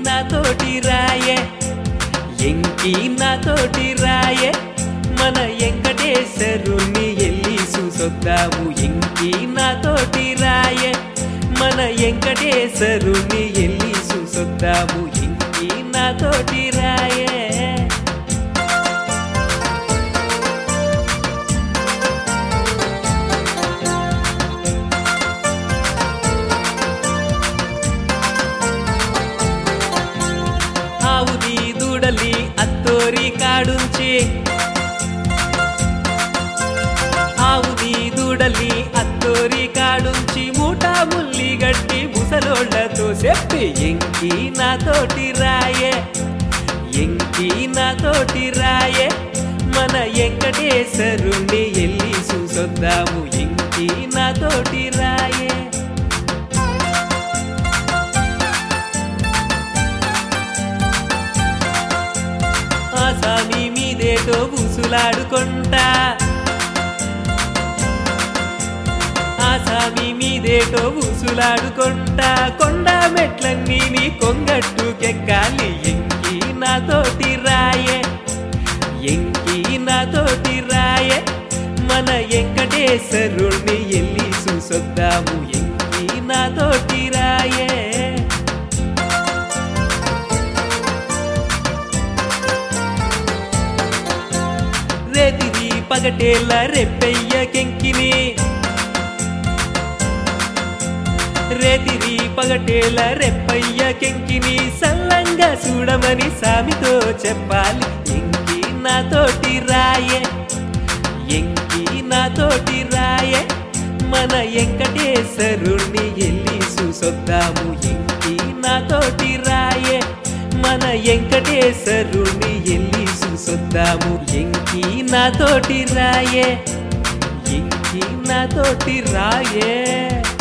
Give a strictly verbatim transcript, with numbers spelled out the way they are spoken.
నాతోటి రాయే ఎంకి నాతోటి రాయే మన వెంకటేశ్వరుని ఎల్లి చూసొద్దాము ఎంకి నాతోటి రాయే మన వెంకటేశ్వరుని ఎల్లి చూసొద్దాము ఎంకి నాతోటి రాయే ఆవుది దూడలి అత్తోరి కాడుంచి ఆవుది దూడలి అత్తోరి కాడుంచి మూటా ముల్లి గట్టి ముసలోళ్లతో చెప్పి ఎంకి నాతోటి రాయే ఎంకి నాతోటి రాయే మన వెంకటేశ్వరుణ్ణి ఎల్లి చూసొద్దాము ఎంకి నాతోటి రాయే ఆసామి మీదేటో ఊసులాడుకుంటా ఆసామి మీదేటో ఊసులాడుకుంటా కొండ మెట్లన్నీ నీ కొంగట్టుకెక్కాలి ఎంకి నాతోటి రాయే ఎంకి నాతోటి రాయే మన వెంకటేశ్వరుణ్ణి ఎల్లి చూసొద్దాము ఎంకి నాతోటి రాయే రేతిరి పగటేళ్ళ రెప్పయ్య కెంకిని రేతిరి పగటేళ్ళ రెప్పయ్య కెంకిని సల్లంగా చూడమని సామితో చెప్పాలి ఎంకి నాతోటి రాయే ఎంకి నాతోటి రాయే మన వెంకటేశ్వరుణ్ణి ఎల్లి చూసొద్దాము ఎంకి నాతోటి రాయే మన వెంకటేశ్వరుణ్ణి ఎల్లి చూసొద్దాము ఎంకి నాతోటి రాయే ఎంకి నాతోటి రాయే